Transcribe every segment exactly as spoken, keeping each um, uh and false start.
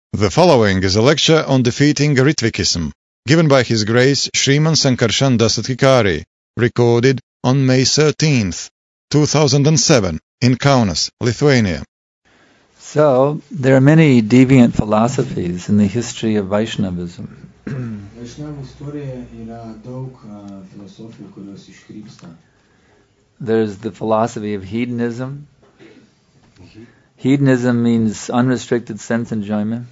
The following is a lecture on defeating Ritvikism, given by His Grace Sriman Sankarshan Dasatikari, recorded on May thirteenth, two thousand seven, in Kaunas, Lithuania. So, there are many deviant philosophies in the history of Vaishnavism. There's the philosophy of hedonism. Hedonism means unrestricted sense enjoyment.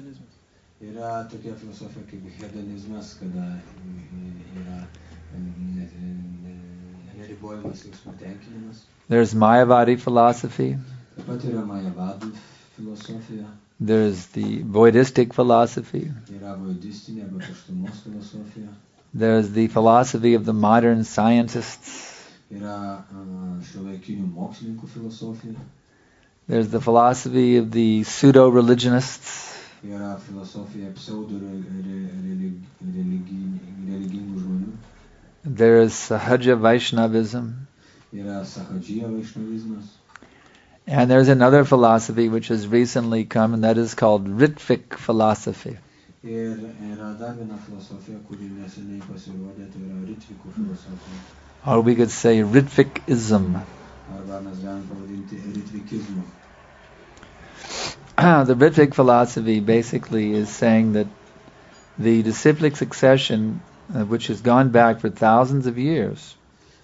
There's Mayavadi philosophy. There's the Voidistic philosophy. There's the philosophy of the modern scientists. There's the philosophy of the pseudo-religionists. There's Sahaja Vaishnavism. And there's another philosophy which has recently come, and that is called Ritvik philosophy. Or we could say Ritvikism. The Ritvik philosophy basically is saying that the disciplic succession, uh, which has gone back for thousands of years,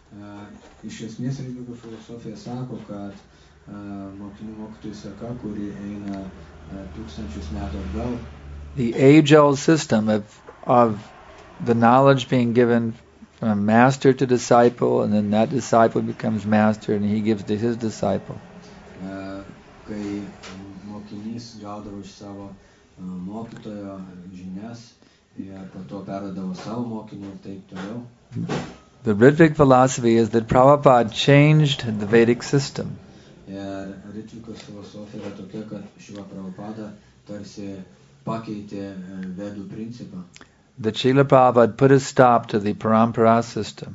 the age-old system of of the knowledge being given from master to disciple, and then that disciple becomes master, and he gives to his disciple. The Ritvik philosophy is that Prabhupada changed the Vedic system. The Srila Prabhupada put a stop to the Parampara system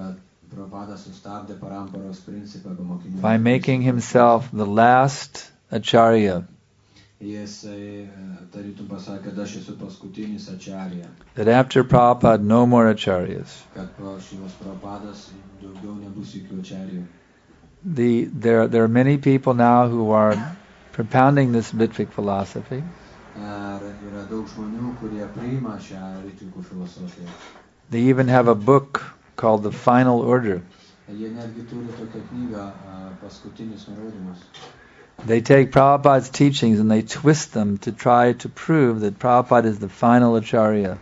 by making himself the last Acharya. That after Prabhupada, no more Acharyas. The, there, there are many people now who are propounding this Ritvik philosophy. They even have a book called The Final Order. They take Prabhupada's teachings and they twist them to try to prove that Prabhupada is the final Acharya.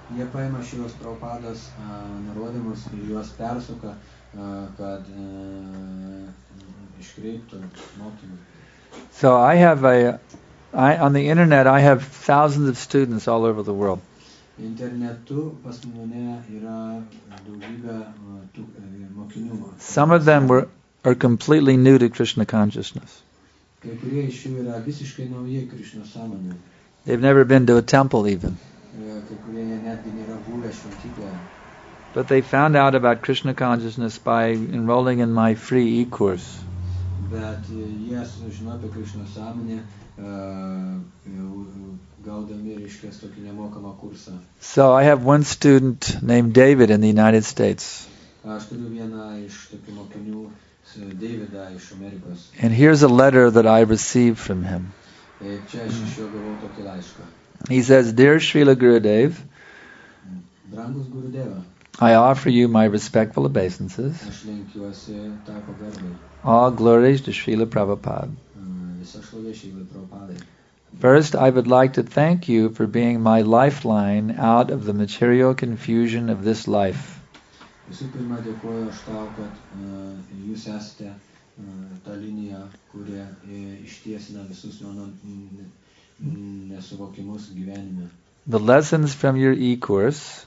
So I have a, I, on the internet I have thousands of students all over the world. Some of them were are completely new to Krishna consciousness. They've never been to a temple even. But they found out about Krishna consciousness by enrolling in my free e-course. So I have one student named David in the United States. And here's a letter that I received from him. He says, "Dear Srila Gurudev, I offer you my respectful obeisances. All glories to Srila Prabhupada. First, I would like to thank you for being my lifeline out of the material confusion of this life. The lessons from your e-course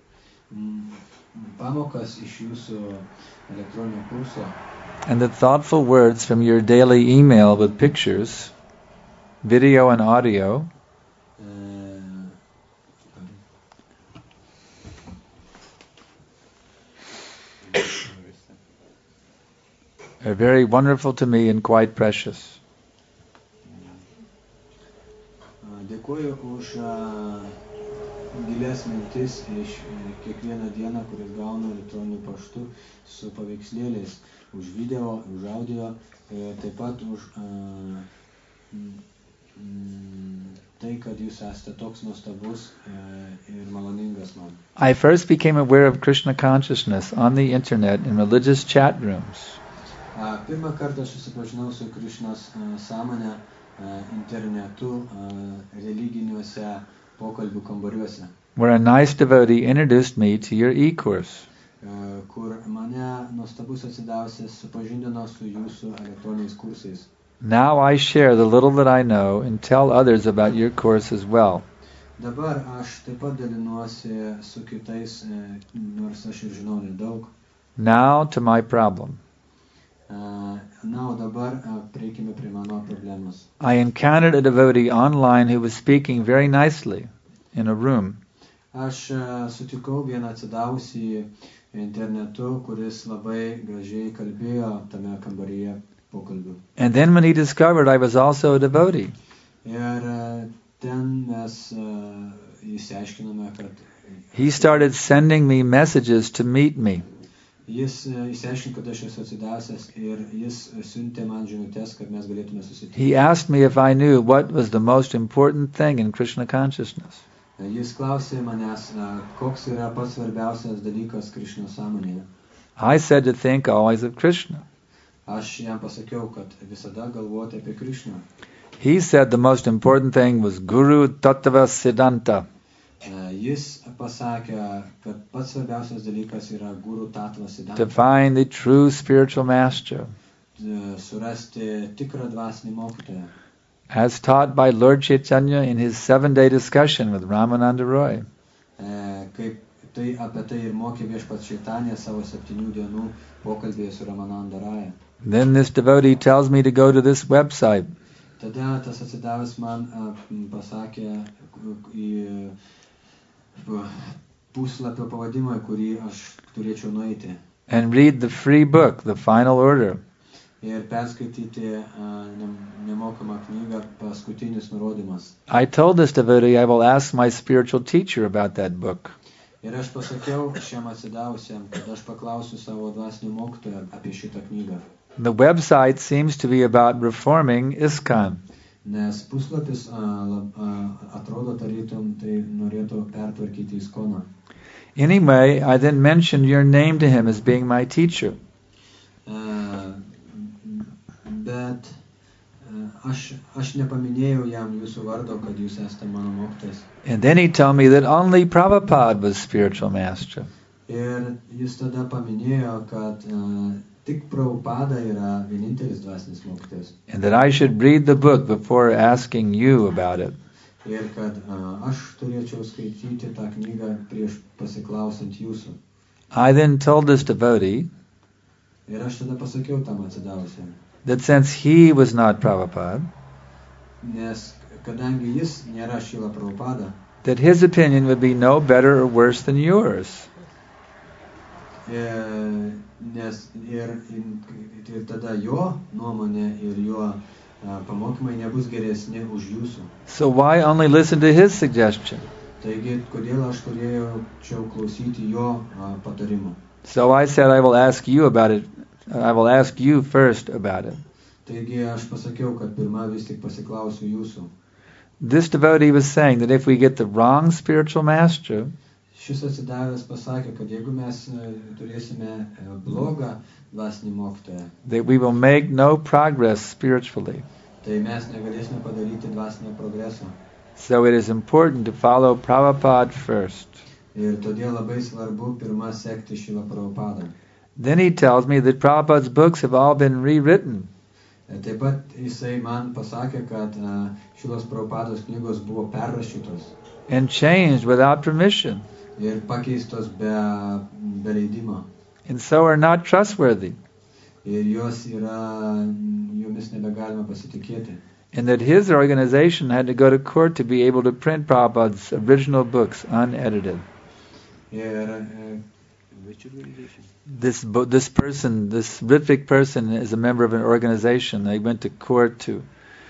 and the thoughtful words from your daily email with pictures, video and audio are very wonderful to me and quite precious. Dėkuoju už gilias mintis iš kiekvieną dieną, kuris gaunu elektroniniu paštu su paveikslėliais, už video, už audio, taip pat už tai, kad jūs esate toks nuostabus ir maloningas man. I first became aware of Krishna consciousness on the internet in religious chat rooms. Pirmą kartą aš susipažinau su Krishnos sąmonę internetu religiniuose pokalbių kambariuose. Where a nice devotee introduced me to your e-course. Kur mane nuostabus atsidavęs supažindino su jūsų elektroniniais kursais. Now I share the little that I know and tell others about your course as well. Dabar aš taip pat dalinuosi su kitais, nors aš ir žinau nedaug. Now to my problem. Na, o dabar prieikime prie mano problemos. I encountered a devotee online who was speaking very nicely in a room. Aš sutikau vieną atsidavusį internetu, kuris labai gražiai kalbėjo tame kambaryje pokalbių. And then when he discovered I was also a devotee, ir ten mes išsiaiškinome, kad he started sending me messages to meet me. Jis išsiaiškino, kad aš esu atsidavęs ir jis siuntė man žinutes, kad mes galėtume susitikti. He asked me if I knew what was the most important thing in Krishna consciousness. Jis klausė manęs, koks yra pats svarbiausias dalykas Krishna sąmonėje. I said to think always of Krishna. Aš jam pasakiau, kad visada galvoti apie Krishną. He said the most important thing was Guru Tattva Siddhanta. Jis pasakė, kad pats svarbiausias dalykas yra Guru Tattva Siddhanta. To find the true spiritual master. Surasti tikrą dvasinį mokytoją. As taught by Lord Chaitanya in his seven-day discussion with Ramananda Roy. Kaip tai apie tai ir mokė Viešpats Chaitanya savo septynių dienų pokalbėje su Ramananda Raya. Then this devotee tells me to go to this website. Tada tas atsidavęs man pasakė į puslapio pavadimą, kurį aš turėčiau nueiti. And read the free book, The Final Order. Ir perskaityti nemokamą knygą Paskutinis nurodymas. I told this devotee I will ask my spiritual teacher about that book. Ir aš pasakiau šiam atsidavusiam, kad aš paklausiu savo dvasinį mokytoją apie šitą knygą. The website seems to be about reforming ISKCON. Nes puslapis atrodo tarytum tai norėtų pertvarkyti ISKCONą. Anyway, I then mentioned your name to him as being my teacher. Uh, bet uh, aš, aš nepaminėjau jam jūsų vardo, kad jūs esate mano mokytojas. And then he told me that only Prabhupada was spiritual master. Ir jis tada paminėjo, kad uh, tik Prabhupada yra vienintelis dvasinis mokytojas. And that I should read the book before asking you about it. Ir kad uh, aš turėčiau skaityti tą knygą prieš pasiklausant jūsų. I then told this devotee Ir aš tada pasakiau tam atsidavusiam, that since he was not Prabhupada, nes kadangi jis nėra Šrila Prabhupada, that his opinion would be no better or worse than yours. E, nes ir, ir tada jo nuomonė ir jo a, pamokymai nebus geresni už jūsų. So why only listen to his suggestion? Taigi, kodėl aš turėjau klausyti jo a, patarimų? So I said I will ask you about it. I will ask you first about it. Taigi, aš pasakiau, kad pirma vis tik pasiklausiu jūsų. This devotee was saying that if we get the wrong spiritual master, Šis atsidavęs pasakė, kad jeigu mes turėsime blogą dvasinį mokytoją, that we will make no progress spiritually. tai mes negalėsime padaryti dvasinio progreso. So it is important to follow Prabhupada first. Ir todėl labai svarbu pirma sekti Šrila Prabhupadą. Then he tells me that Prabhupada's books have all been rewritten. Taip pat jisai man pasakė, kad Šrilos Prabhupados knygos buvo perrašytos And changed without permission. ir pakeistos be, be leidimo. And so are not trustworthy. Ir jos yra, jomis nebegalima pasitikėti. And that his organization had to go to court to be able to print Prabhupada's original books unedited. Ir, which organization? This this person, this Ritvik person is a member of an organization. They went to court to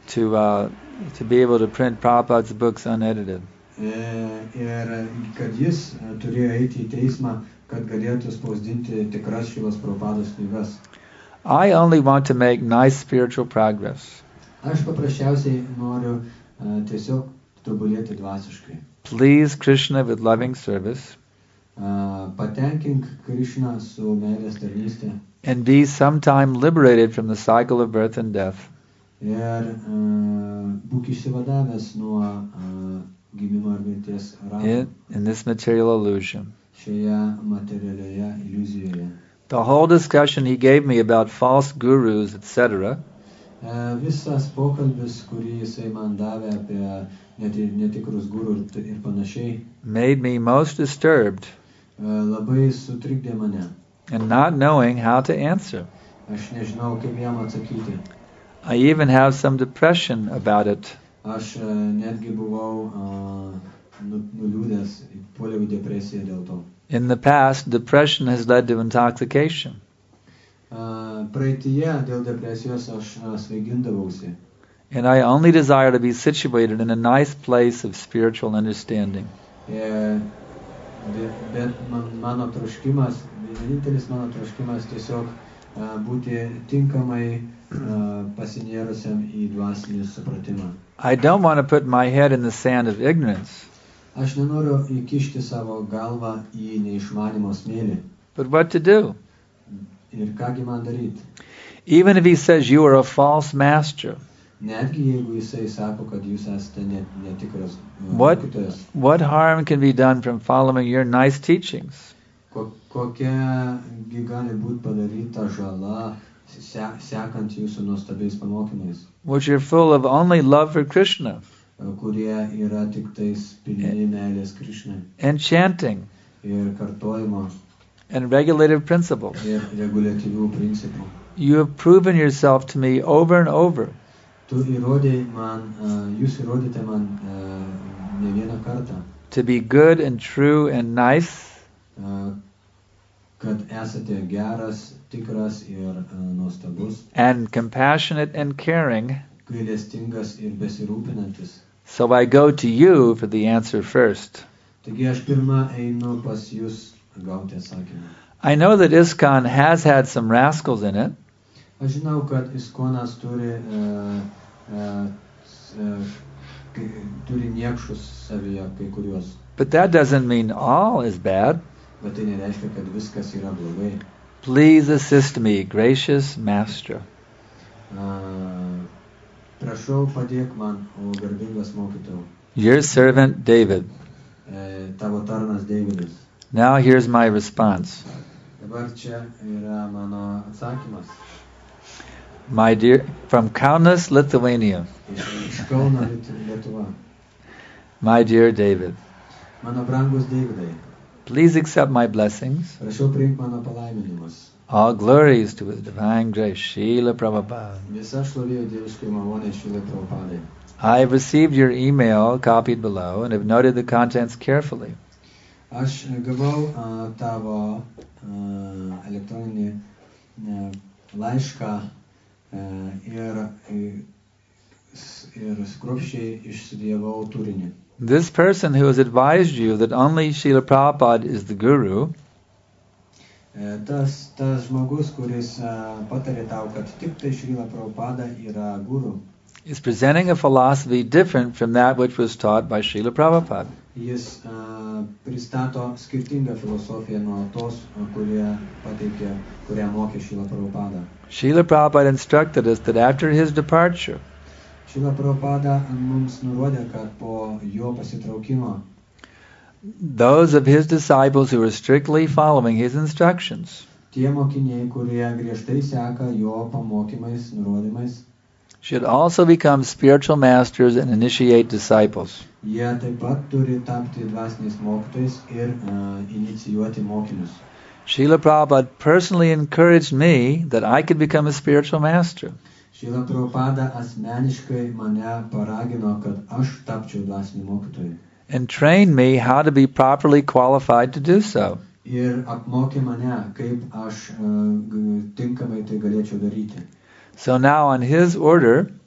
to uh, to be able to print Prabhupada's books unedited. E, ir kad jis e, turėjo eiti į teismą, kad galėtų spausdinti tikras Šrilos Prabhupados knygas. I only want to make nice spiritual progress. Aš paprasčiausiai noriu e, tiesiog tobulėti dvasiškai. Please Krishna with loving service. Uh, patenkink Krishną su meilės tarnystė. And be sometime liberated from the cycle of birth and death. Ir uh, būk išsivadavęs nuo uh, gimimo ir mirties rato. In, in this material illusion. Šioje materialioje iliuzijoje. The whole discussion he gave me about false gurus, et cetera. Uh, visas pokalbis, kurį jisai man davė apie neti, netikrus gurų ir, ir panašiai, made me most disturbed. Uh, labai sutrikdė mane. And not knowing how to answer. Aš nežinau, kaip jam atsakyti. I even have some depression about it. Aš uh, netgi buvau uh, nu, nuliūdęs, puoliau į depresiją dėl to. In the past, depression has led to intoxication. Uh, praeityje dėl depresijos aš uh, svaigindavausi. And I only desire to be situated in a nice place of spiritual understanding. Yeah, bet man, mano troškimas, vienintelis mano troškimas tiesiog uh, būti tinkamai uh, pasinėrusiam į dvasinį supratimą. I don't want to put my head in the sand of ignorance. Aš nenoriu įkišti savo galvą į neišmanimo smėlį. But what to do? Ir kągi man daryti? Even if he says you are a false master. Netgi jeigu jisai sako, kad jūs esate net, netikras What, mokytojas. what harm can be done from following your nice teachings? Ko, kokia gi gali būti padaryta žala se, sekant jūsų nuostabiais pamokymais, Which are full of only love for Krishna. kurie yra tik tais pilni meilės Krišnai And chanting. ir kartojimo And regulative principles. ir reguliatyvių principų. You have proven yourself to me over and over. Tu įrodai man, uh, jūs įrodėte man uh, ne vieną kartą, To be good and true and nice. uh, kad esate geras, tikras ir uh, nuostabus, And compassionate and caring. gailestingas ir besirūpinantis. So I go to you for the answer first. Taigi aš pirmą einu pas jūs gauti atsakymą. I know that ISKCON has had some rascals in it. Aš žinau, kad Iskonas turi, uh, uh, uh, kai, turi niekšus savyje kai kuriuos, But that doesn't mean all is bad. bet tai nereiškia, kad viskas yra blogai. Please assist me, gracious Master. Uh, prašau, padėk man, o garbingas mokytojau. Your servant David. E, tavo tarnas Deividas. Now here's my response. Dabar čia yra mano atsakymas. My dear, from Kaunas, Lithuania. Iš, iš Kauno Lietuva. My dear David, Mano brangus Deividai, please accept my blessings. prašau priimk mano palaiminimus. All glories to His divine grace, Srila Prabhupada. Visa šlovė dieviškai malonė Šrilai Prabhupadai. I have received your email copied below and have noted the contents carefully. Aš gavau uh, tavo uh, elektroninį uh, laišką uh, ir, ir skruopščiai išstudijavau turinį. This person who has advised you that only Srila Prabhupada is the Guru Uh, tas, tas žmogus, kuris uh, patarė tau, kad tik tai Šrila Prabhupada yra guru, is presenting a philosophy different from that which was taught by Srila Prabhupada. jis uh, pristato skirtingą filosofiją nuo tos, uh, kurie pateikė, kurią mokė Šrila Prabhupada. Srila Prabhupada instructed us that after his departure, Šrila Prabhupada mums nurodė, kad po jo pasitraukimo those of his disciples who are strictly following his instructions tie mokiniai, kurie griežtai seka jo pamokymais, nurodymais, should also become spiritual masters and initiate disciples. jie taip pat turi tapti dvasiniais mokytojais ir uh, inicijuoti mokinius. Srila Prabhupada personally encouraged me that I could become a spiritual master. Šrila Prabhupada asmeniškai mane paragino, kad aš tapčiau dvasiniu mokytoju. And trained me how to be properly qualified to do so. Ir apmokė mane, kaip aš uh, g- tinkamai tai galėčiau daryti. So now on his order,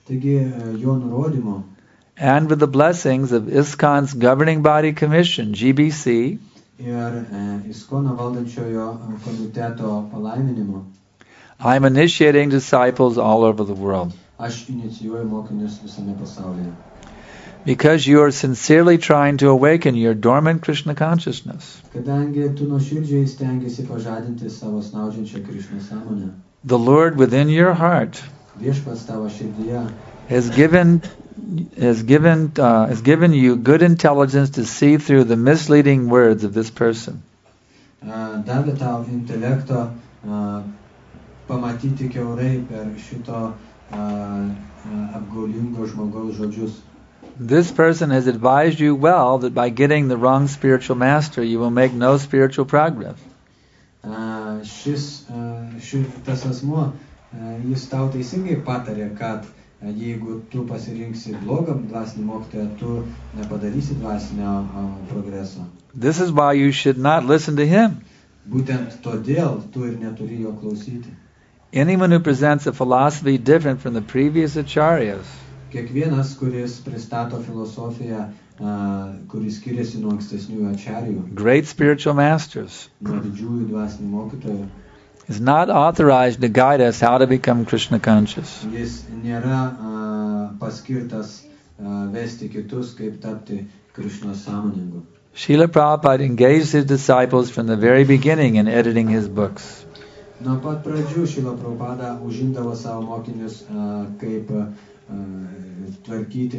Taigi jo nurodymu and with the blessings of ISKCON's Governing Body Commission, G B C, ir ISKCONo valdančiojo komiteto palaiminimu, I'm initiating disciples all over the world. Aš inicijuoju mokinius visame pasaulyje. Because you are sincerely trying to awaken your dormant Krishna consciousness. Kadangi tu nuoširdžiai stengiasi pažadinti savo snaudžiančią Krishna sąmonę. The Lord within your heart Viešpats tavo širdyje has given has given uh, has given you good intelligence to see through the misleading words of this person. Uh, davė tau intelekto uh, pamatyti kiaurai per šito uh, uh, apgaulingo žmogaus žodžius. This person has advised you well that by getting the wrong spiritual master, you will make no spiritual progress. Uh, šis, uh, ši, tas asmuo, uh, jis tau teisingai patarė, kad uh, jeigu tu pasirinksi blogą dvasinį mokytoją, tu nepadarysi dvasinio uh, progreso. This is why you should not listen to him. Būtent todėl tu ir neturi jo klausyti. Anyone who presents a philosophy different from the previous acharyas, Kiekvienas, kuris pristato filosofiją, uh, kuris skiriasi nuo ankstesniųjų ačarijų, great spiritual masters, nuo didžiųjų dvasinių mokytojų, is not authorized to guide us how to become Krishna conscious. jis nėra uh, paskirtas uh, vesti kitus, kaip tapti Krishnos sąmoningu. Srila Prabhupada engaged his disciples from the very beginning in editing his books. Nuo pat pradžių Šrila Prabhupada užimdavo savo mokinius uh, kaip uh, tvarkyti,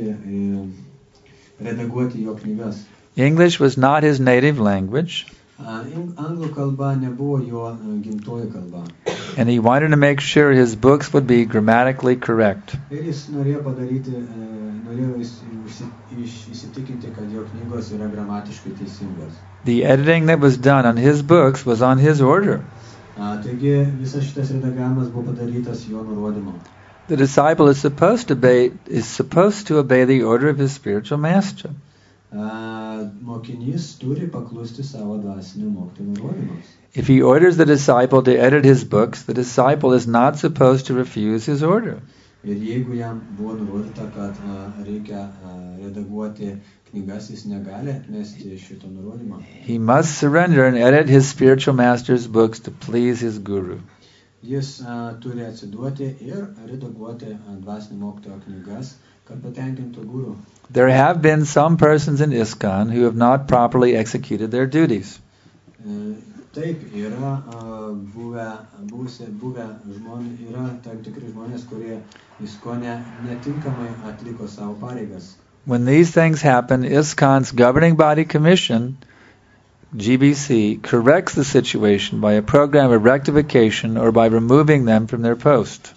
uh, redaguoti jo knygas. English was not his native language, Uh, anglų kalba nebuvo jo uh, gimtoji kalba. and he wanted to make sure his books would be grammatically correct. Ir jis norėjo padaryti, uh, norėjo įs, įs, įsitikinti, kad jo knygos yra gramatiškai teisingos. The editing that was done on his books was on his order. Uh, taigi visas šitas redagavimas buvo padarytas jo nurodymu. The disciple is supposed to obey is supposed to obey the order of his spiritual master. Uh, mokinys turi paklusti savo dvasinio mokytojo nurodymams. If he orders the disciple to edit his books, the disciple is not supposed to refuse his order. Ir jeigu jam buvo nurodyta, kad uh, reikia uh, redaguoti knygas, jis negali atmesti šito nurodymo. He must surrender and edit his spiritual master's books to please his guru. Jis uh, turi atsiduoti ir redaguoti uh, dvasinio mokytojo knygas, kad patenkintų guru. There have been some persons in ISKCON who have not properly executed their duties. Uh, taip, yra uh, buvę, buvę, buvę žmonės, yra tam tikri žmonės, kurie ISKCONe netinkamai atliko savo pareigas. When these things happen, ISKCON's Governing Body Commission, G B C, corrects the situation by a program of rectification or by removing them from their post.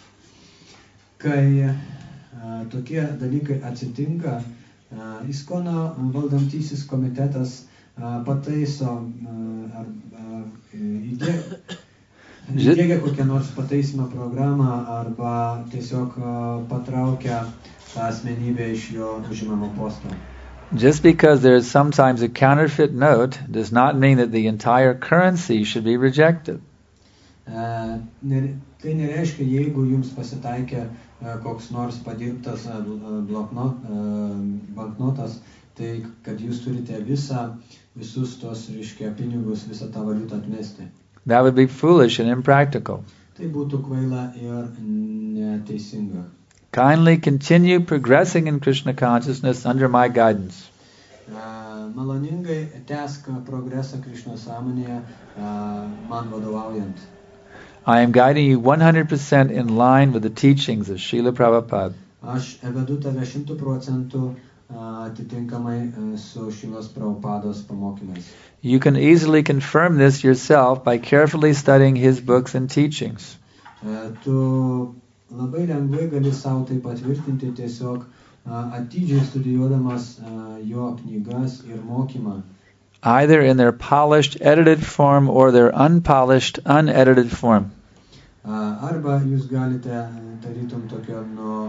Kai uh, tokie dalykai atsitinka, uh, ISKCONo valdantysis komitetas uh, pataiso uh, ar uh, įdė, įdėgia kokią nors pataisymo programą arba tiesiog uh, patraukia tą asmenybę iš jo užimamo posto. Just because there is sometimes a counterfeit note does not mean that the entire currency should be rejected. Uh, ne, tai nereiškia, jeigu jums pasitaikė uh, koks nors padirbtas uh, bloknot, uh, banknotas, tai kad jūs turite visą, visus tos, reiškia, pinigus, visą tą valiutą atmesti. That would be foolish and impractical. Tai būtų kvaila ir neteisinga. Kindly continue progressing in Krishna consciousness under my guidance. Uh, maloningai tęsk progresą Krishnos sąmonėje, uh, man vadovaujant. I am guiding you one hundred percent in line with the teachings of Srila Prabhupada. Aš vedu tave šimtų procentų atitinkamai su Šrilos Prabhupados pamokymais. You can easily confirm this yourself by carefully studying his books and teachings. Uh, tu labai lengvai gali savo tai patvirtinti tiesiog uh, atidžiai studijuodamas uh, jo knygas ir mokymą. Either in their polished, edited form or their unpolished, unedited form. Uh, arba jūs galite tarytum tokio nuo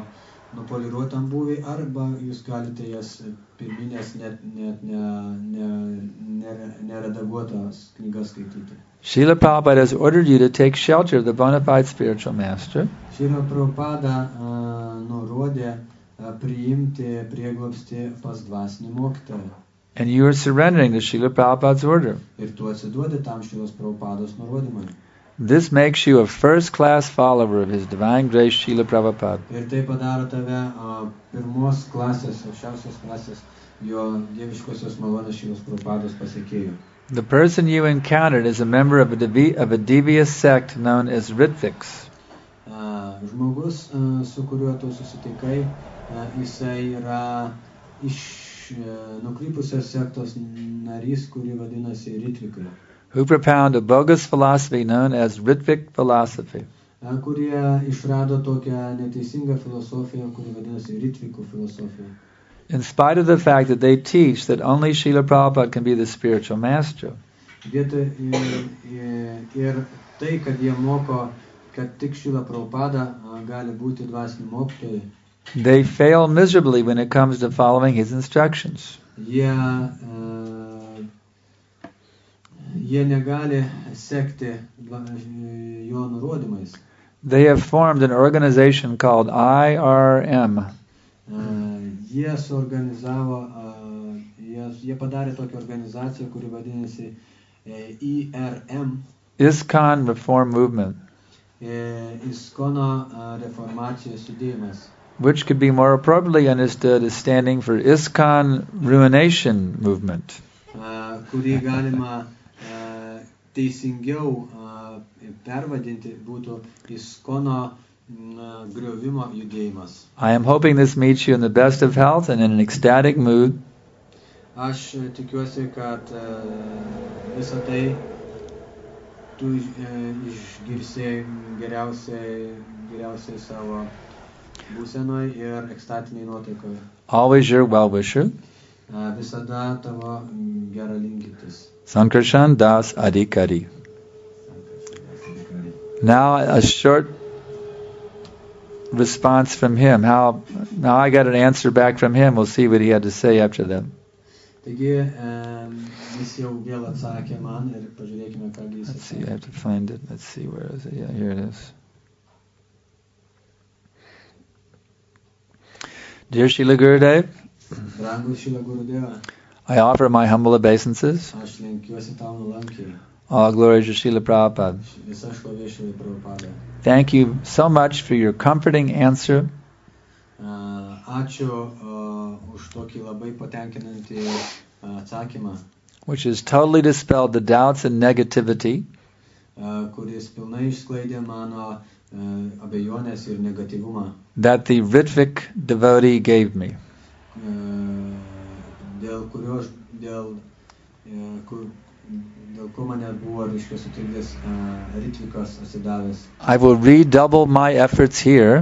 nupoliruotam būviai, arba jūs galite jas pirminės net, net ne, ne, ne, neredaguotas knygas skaityti. Srila Prabhupada has ordered you to take shelter of the bona fide spiritual master. Srila Prabhupada uh, nurodė uh, priimti prieglobstį pas dvasinį mokytoją. And you are surrendering to Srila Prabhupada's order. Ir tu atsiduodi tam Srilos Prabhupados nurodymui. This makes you a first-class follower of His Divine Grace, Srila Prabhupada. Ir tai padaro tave uh, pirmos klasės, aukščiausios klasės, jo dieviškosios malonės Srilos Prabhupados pasiekėjų. The person you encountered is a member of a, devi- of a devious sect known as Ritviks. Uh, žmogus, uh, su kuriuo tu susitikai, uh, jisai yra iš uh, nukrypusios sektos narys, kuri vadinasi Ritvikai. Who propound a bogus philosophy known as Ritvik philosophy. Uh, kurie išrado tokią neteisingą filosofiją, kuri vadinasi Ritvikų filosofija. In spite of the fact that they teach that only Srila Prabhupada can be the spiritual master. Vietoj ir, ir, ir tai, kad jie moko, kad tik Srila Prabhupada uh, gali būti dvasiniai mokytojai. They fail miserably when it comes to following his instructions. Jie, uh, jie negali sekti jo nurodymais. They have formed an organization called I R M. Uh, jie suorganizavo, uh, jie, jie padarė tokią organizaciją, kuri vadinasi uh, I R M. ISKCON Reform Movement. Uh, Iskono uh, reformacijos judėjimas. Which could be more appropriately understood as standing for ISKCON Ruination Movement. Uh, kurį galima uh, teisingiau uh, pervadinti būtų Iskono uh, griovimo judėjimas. I am hoping this meets you in the best of health and in an ecstatic mood. Aš uh, tikiuosi, kad uh, visą tai tu uh, išgirsi geriausiai, geriausiai savo būsenoj ir ekstatiniai nuotaikoje. Always your well-wisher. Uh, visada tavo gera linkytis. Sankarshan Das Adhikari. Now a short response from him. How now I got an answer back from him. We'll see what he had to say after that. Taigi, um, jis jau vėl atsakė man ir pažiūrėkime, ką jis Let's see, I have to find it. Let's see, where is it? Yeah, here it is. Dear Srila Gurudev, Brangus Srila Gurudeva, I offer my humble obeisances. aš lenkiuosi tau nuolankiai. All glory to Srila Prabhupada. Visa šlovė Srilai Prabhupadai. Thank you so much for your comforting answer. Uh, ačiū uh, už tokį labai patenkinantį uh, atsakymą, Which has totally dispelled the doubts and negativity uh, kuris pilnai išsklaidė mano uh, abejonės ir negatyvumą, that the Ritvik devotee gave me. uh, dėl kurio, aš- dėl, uh, kur, dėl ko mane buvo, reiškia, sutrikdęs uh, Ritvikas atsidavęs. I will redouble my efforts here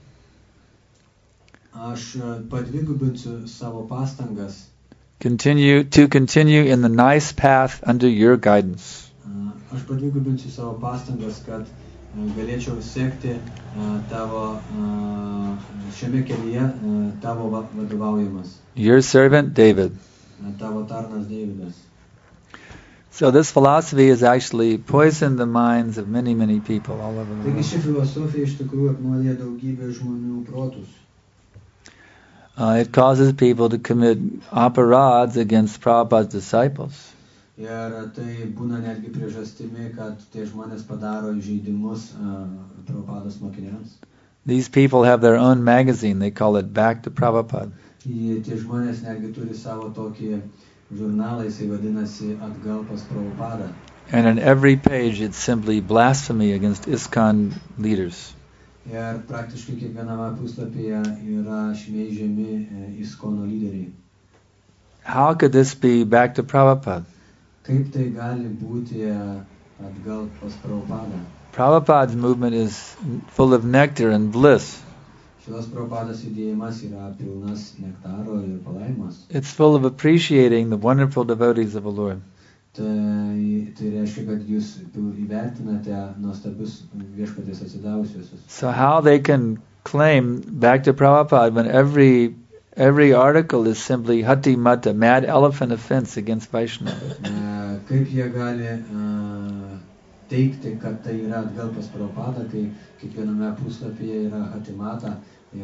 Aš uh, padvigubinsiu savo pastangas, continue to continue in the nice path under your guidance. uh, aš padvigubinsiu savo pastangas, kad uh, galėčiau sekti uh, tavo uh, šiame kelyje uh, tavo va- vadovaujamas, Your servant David. uh, tavo tarnas Deividas. So this philosophy has actually poisoned the minds of many, many people all over the Taigi world. ši filosofija iš tikrųjų apnuodė daugybę žmonių protus. Uh, it causes people to commit aparads against Prabhupada's disciples. Ir tai būna netgi priežastimi, kad tie žmonės padaro įžeidimus uh, Prabhupados mokiniams. These people have their own magazine. They call it Back to Prabhupada. Į- Tie žmonės netgi turi savo tokį žurnalą, jisai vadinasi Atgal pas Prabhupadą. And on every page it's simply blasphemy against ISKCON leaders. Ir praktiškai kiekviename puslapyje yra šmeižiami e, Iskono lyderiai. How could this be Back to Prabhupada? Kaip tai gali būti e, Atgal pas Prabhupadą? Prabhupada's movement is full of nectar and bliss. Šios Prabhupados judėjimas yra pilnas nektaro ir palaimos. It's full of appreciating the wonderful devotees of the Lord. Tai, tai reiškia, kad jūs įvertinate nuostabius viešpatės atsidavusiuosius. So how they can claim back to Prabhupada when every every article is simply Hati Mata, mad elephant offense against Vaishnava? Uh, kaip jie gali uh, teikti, kad tai yra atgal pas Prabhupadą, kai kiekviename puslapyje yra Hatimata,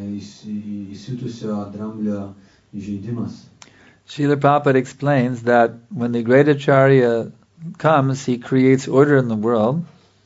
įsiutusio dramblio įžeidimas. Srila Prabhupada explains that when the great Acharya comes, he creates order in the world.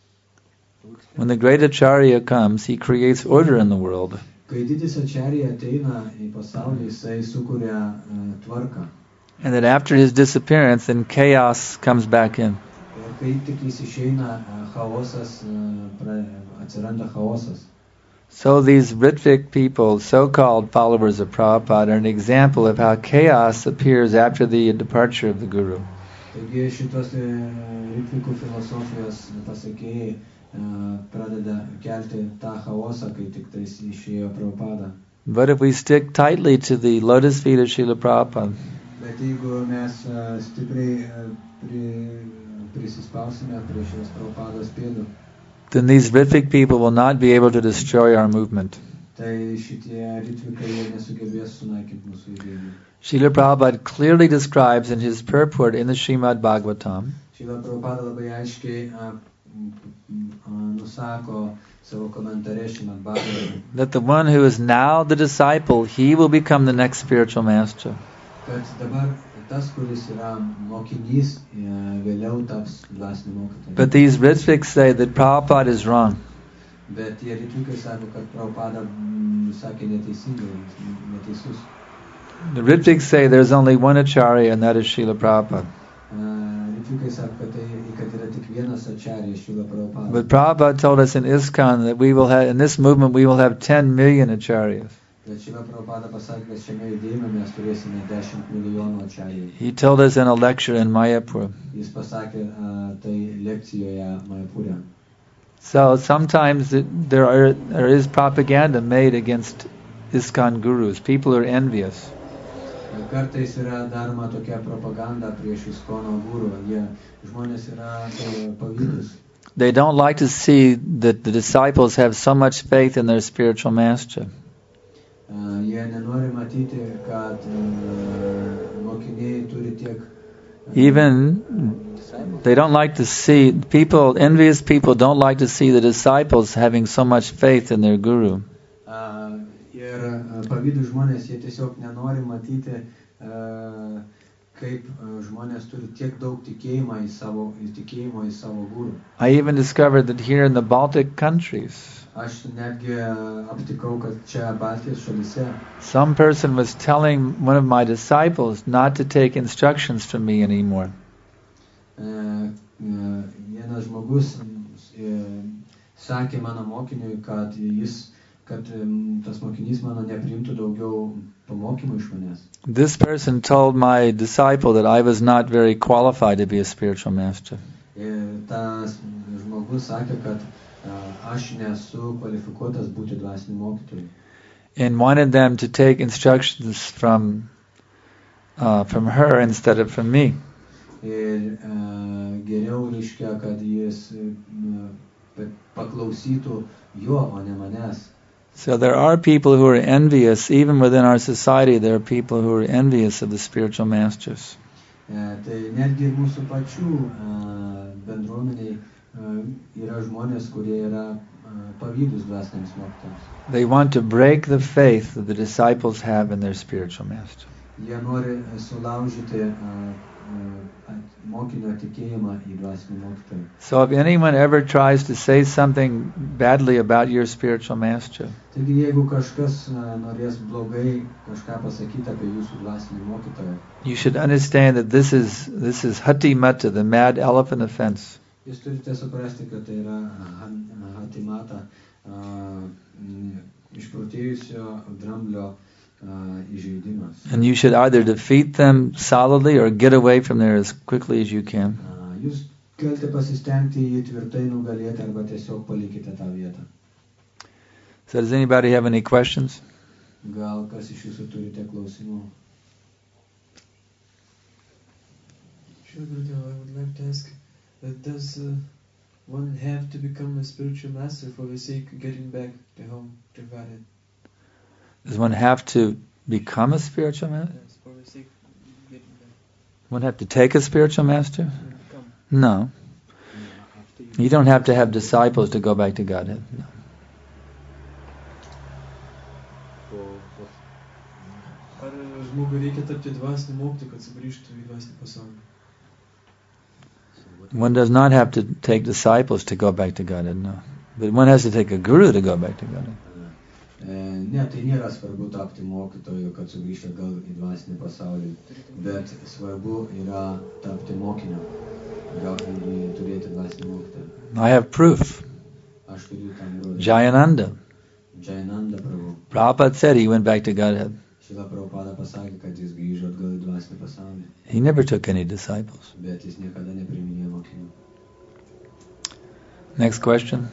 When the great Acharya comes, he creates order in the world. Kai didis Acharya ateina į pasaulį, jisai sukuria uh, tvarką. And that after his disappearance, then chaos comes back in. Ir kai tik jis išeina, uh, chaosas, uh, pra, atsiranda chaosas. So these Ritvik people, so-called followers of Prabhupada, are an example of how chaos appears after the departure of the Guru. Taigi šitos Ritvikų filosofijos pasekėjai pradeda kelti tą chaosą, kai tik tais išėjo Prabhupada. But if we stick tightly to the lotus feet of Srila Prabhupada, Bet jeigu mes uh, stipriai uh, pri, prisispausime prie šios Prabhupados pėdų, then these Ritvik people will not be able to destroy our movement. tai šitie Ritvikai jie nesugebės sunaikinti mūsų judėjimą. Srila Prabhupada clearly describes in his purport in the Srimad Bhagavatam Šrila Prabhupada labai aiškiai uh, uh, nusako savo komentare Srimad Bhagavatam, that the one who is now the disciple, he will become the next spiritual master. kad dabar tas, kuris yra mokinys, vėliau taps dvasiniu mokytoju. But these Ritviks say that Prabhupada is wrong. Bet tie Ritvikai sako, kad Prabhupada mm, sakė neteisingai, neteisus. The Ritviks say there's only one Acharya, and that is Srila Prabhupada. Uh, Ritvikai sako, kad, tai, kad yra tik vienas Acharya, Srila Prabhupada. But Prabhupada told us in ISKCON that we will have, in this movement, we will have ten million Acharyas. Bet Srila Prabhupada pasakė, kad šiame judėjime mes turėsime dešimt milijonų Acharyų. He told us in a lecture in Mayapur. Jis pasakė uh, tai lekcijoje Mayapure. So sometimes it, there are there is propaganda made against ISKCON gurus. People are envious. Kartais yra daroma tokia propaganda prieš ISKCON guru. Jie žmonės yra pavydūs. They don't like to see that the disciples have so much faith in their spiritual master. Uh, jie nenori matyti, kad uh, mokiniai turi tiek. Uh, Even they don't like to see people. Envious people don't like to see the disciples having so much faith in their guru. Uh, ir uh, pavydūs žmonės, jie tiesiog nenori matyti, uh, kaip uh, žmonės turi tiek daug tikėjimo į savo, tikėjimo į savo guru. I even discovered that here in the Baltic countries, Aš netgi aptikau, kad čia Baltijos šalyse some person was telling one of my disciples not to take instructions from me anymore. uh, uh, vienas žmogus uh, sakė mano mokiniui, kad jis, kad um, tas mokinys mano nepriimtų daugiau pamokymų iš manęs. This person told my disciple that I was not very qualified to be a spiritual master. Ir tas žmogus sakė, kad uh, aš nesu kvalifikuotas būti dvasiniu mokytoju. And wanted them to take instructions from uh, from her instead of from me. Ir uh, geriau reiškia, kad jis uh, paklausytų jo, o ne manęs. So there are people who are envious, even within our society there are people who are envious of the spiritual masters. Uh, tai netgi ir mūsų pačių uh, bendruomeniai uh, yra žmonės, kurie yra uh, pavydūs dvasiniams mokytojams. They want to break the faith that the disciples have in their spiritual master. Jie nori sulaužyti uh, uh, mokinio tikėjimą į dvasinį mokytoją. So if anyone ever tries to say something badly about your spiritual master, Taigi jeigu kažkas uh, norės blogai kažką pasakyti apie jūsų dvasinį mokytoją, you should understand that this is this is hati mata, the mad elephant offense. jūs turite suprasti, kad tai yra hatimata, uh, išprotėjusio dramblio uh, įžeidimas. And you should either defeat them solidly or get away from there as quickly as you can. Uh, jūs galite pasistengti jį tvirtai nugalėti arba tiesiog palikite tą vietą. So does anybody have any questions? Gal kas iš jūsų turite klausimų? Sure, Gurudev, I would like to ask, uh, does uh, one have to become a spiritual master for the sake of getting back to home, to Godhead. Does one have to become a spiritual master? Yes, for the sake of getting back. One have to take a spiritual master? Become. No. You don't have to have disciples to go back to Godhead. No. Ar žmogui reikia tapti dvasiniu mokytoju, kad sugrįžtų į dvasinį pasaulį? One does not have to take disciples to go back to Godhead, no. But one has to take a guru to go back to Godhead. Ne, tai nėra svarbu tapti mokytoju, kad sugrįžtų gal į dvasinį pasaulį, bet svarbu yra tapti mokiniu, gal turėti dvasinį mokytoją. I have proof. Aš turiu tam įrodymą. Jayananda. Jayananda Prabhu. Prabhupada said he went back to Godhead. Šila Prabhupada pasakė, kad jis grįžo atgal į dvasinį pasaulį. He never took any disciples. Bet jis niekada nepriminėjo mokinių. Next question.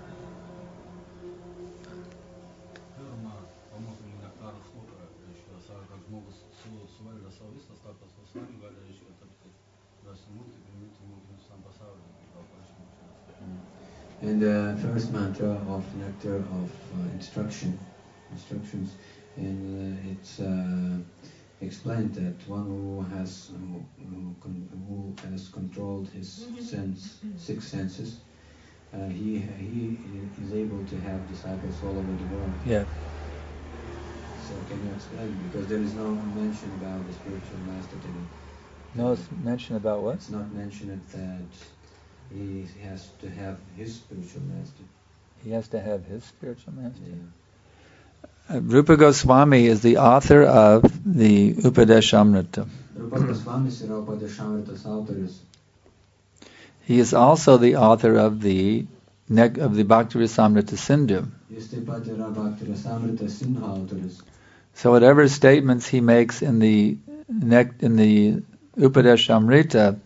And the first mantra of nectar of uh, instruction, instructions, and uh, it's uh, explained that one who has who, who, con- who has controlled his sense, six senses, uh, he he is able to have disciples all over the world. Yeah. So can you explain? Because there is no mention about the spiritual master thing. No mention about what? It's not mentioned that he has to have his spiritual master. He has to have his spiritual master. Yeah. Uh, Rupa Goswami is the author of the Upadeshamrita. Rupa Goswamis yra Upadeshamritas autorius. He is also the author of the ne- of the Bhakti-rasamrita Sindhu. Jis taip pat yra Bhakti-rasamrita Sindhu autorius. So whatever statements he makes in the nec- in the Upadeshamrita,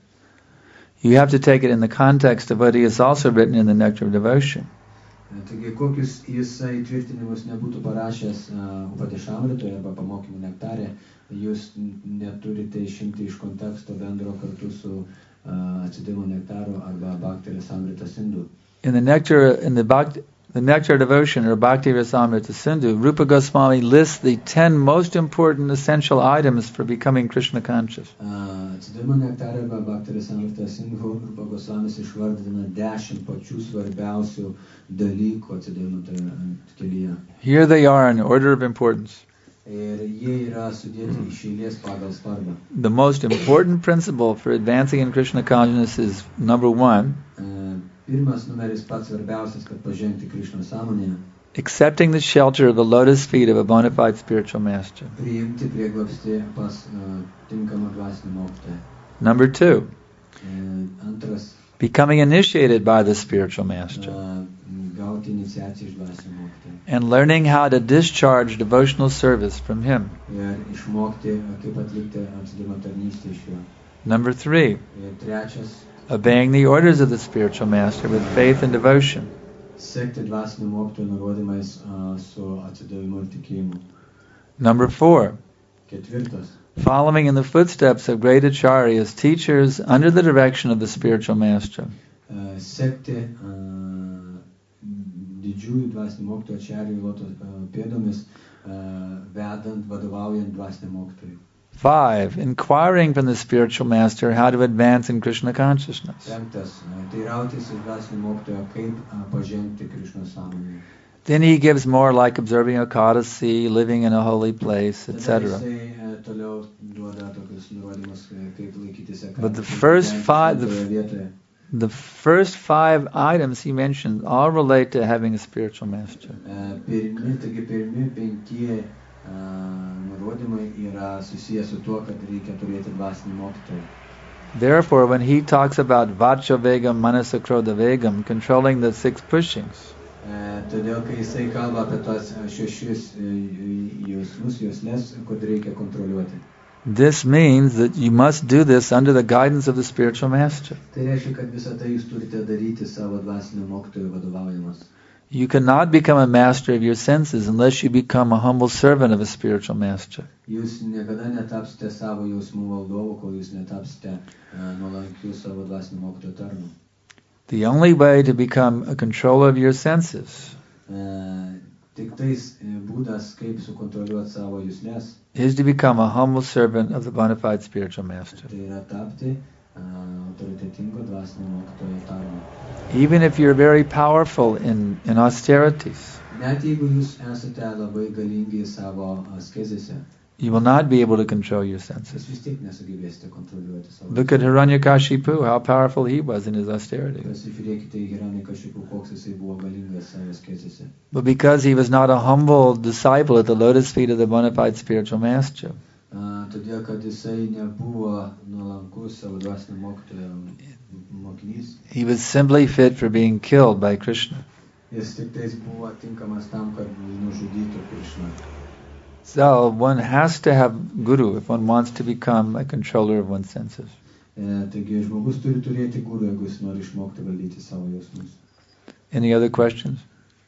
you have to take it in the context of what he has also written in the Nectar of Devotion. Taigi, kokius jisai tvirtinimus nebūtų parašęs uh, Upadeshamritoje arba pamokymų nektarė, jūs neturite išimti iš konteksto bendro kartu su uh, atsidėjimo nektaru arba Bhakti-rasamrita Sindhu. In the Nectar in the Bhakti The Nectar of Devotion, or Bhakti-rasamrita Sindhu, Rupa Goswami lists the ten most important essential items for becoming Krishna conscious. Atsidėjimo nektarė arba Bhakti-rasamrita Sindhu, Rupa Goswamis išvardina dešimt pačių svarbiausių dalykų atsidėjimo kelyje. Here they are in order of importance. Ir jie yra sudėti iš eilės pagal svarbą. The most important principle for advancing in Krishna consciousness is number one, Pirmas numeris pats svarbiausias, kad pažengti Krishna sąmonėje. accepting the shelter of the lotus feet of a bona fide spiritual master. Priimti prieglobstį pas uh, tinkamą dvasinį mokytoją. Number two, Uh, antras, becoming initiated by the spiritual master uh, gauti iniciaciją iš dvasinio mokytojo. and learning how to discharge devotional service from him. Ir išmokti, uh, kaip atlikti atsidėjimo tarnystę iš jo. Number three, Ir trečias, obeying the orders of the spiritual master with faith and devotion. sekti dvasinio mokytojo nurodymais uh, su atsidavimu ir tikėjimu. Number four, Ketvirtas, following in the footsteps of great acharyas, teachers under the direction of the spiritual master. uh, sekti uh, didžiųjų dvasinio mokytojų ačarijų loto uh, pėdomis, uh, vedant, vadovaujant dvasinio mokytojui. Five, inquiring from the spiritual master how to advance in Krishna consciousness. Penktas, uh, teirautis iš dvasinio mokytojo, kaip uh, pažengti Krishnos sąmonėje. Then he gives more like observing Ekadasi, living in a holy place, Tada et cetera. jisai uh, toliau duoda tokius nurodymus, uh, kaip laikytis ekadasi, But the first gyventi five- the šventoje vietoje. The first five items he mentioned all relate to having a spiritual master. Uh, pirmi, taigi pirmi penki uh, nurodymai yra susijęs su tuo, kad reikia turėti dvasinį mokytoją. Therefore, when he talks about Vacha Vegam, Manasa Krodha Vegam, controlling the six pushings, Uh, todėl, kai jisai kalba apie tos uh, šešis uh, jausmus, jausmes, kur reikia kontroliuoti. this means that you must do this under the guidance of the spiritual master. Tai reiškia, kad visą tai jūs turite daryti savo dvasinio mokytojo vadovaujamas. You cannot become a master of your senses unless you become a humble servant of a spiritual master. Jūs niekada netapsite savo jausmų valdovu, kol jūs netapsite uh, nuolankių savo dvasinio mokytojo tarnu. The only way to become a controller of your senses E, tik tais e, būdas, kaip sukontroliuoti savo juslės, is to become a humble servant of the bona fide spiritual master. tai yra tapti e, autoritetingo dvasinio mokytojo tarnu. Even if you're very powerful in, in austerities, Net jeigu jūs esate labai galingi savo askezėse, you will not be able to control your senses. jūs vis tiek nesugebėsite kontroliuoti savo. Look at Hiranyakashipu, how powerful he was in his austerity. Pasižiūrėkite į Hiranyakashipu, koks jisai buvo galingas savo askezėse. But because he was not a humble disciple at the lotus feet of the bona fide spiritual master, Uh, todėl, kad jisai nebuvo nuolankus savo dvasinio mokytojo mokinys, he was simply fit for being killed by Krishna. jis tik tais buvo tinkamas tam, kad nužudytų Krishną. So one has to have guru if one wants to become a controller of one's senses. E, taigi žmogus turi turėti guru, jeigu jis nori išmokti valdyti savo jausmus. Any other questions?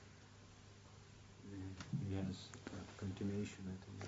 Yes, continuation, I think.